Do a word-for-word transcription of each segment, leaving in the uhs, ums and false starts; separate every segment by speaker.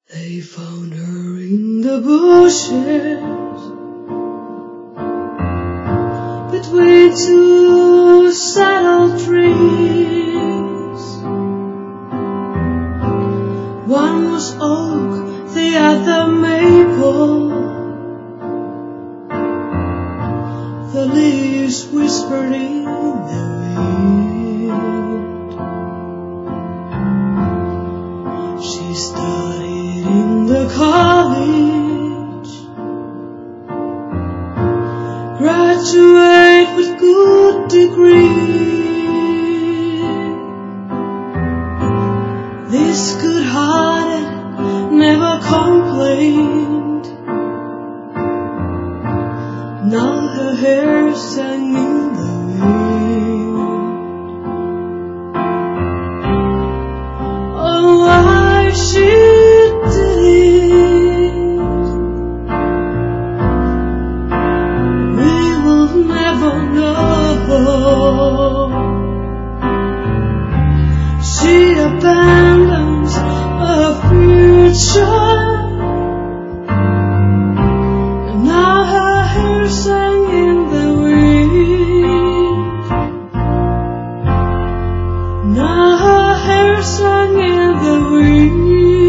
Speaker 1: They found her in the bushes between two saddle trees. One was oak, the other maple. The leaves whispered in the wind. She studied in the college, graduate with good degree. This good-hearted never complained. Now her hair sang in the wind. Oh, why she did it, we will never know. She abandons her future. Sang in the wind. Now her hair sang in the wind.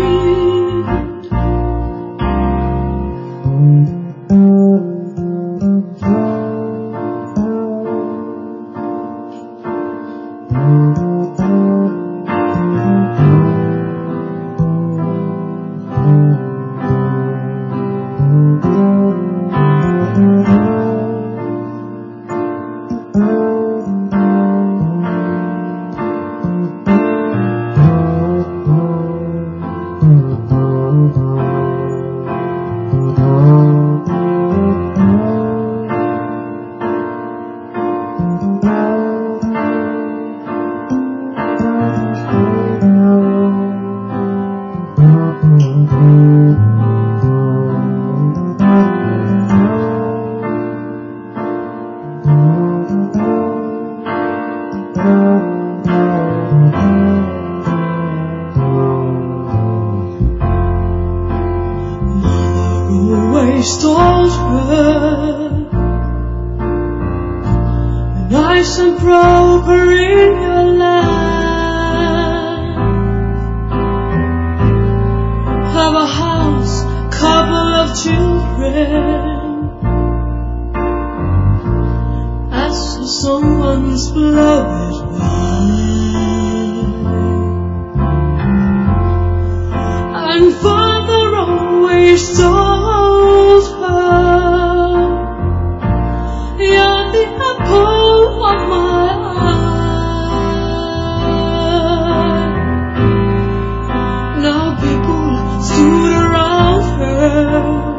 Speaker 1: Always told her, nice and proper in your life. Have a house, couple of children. As for someone's blow it wide. And father always told her, you're the apple of my eye. Now people stood around her,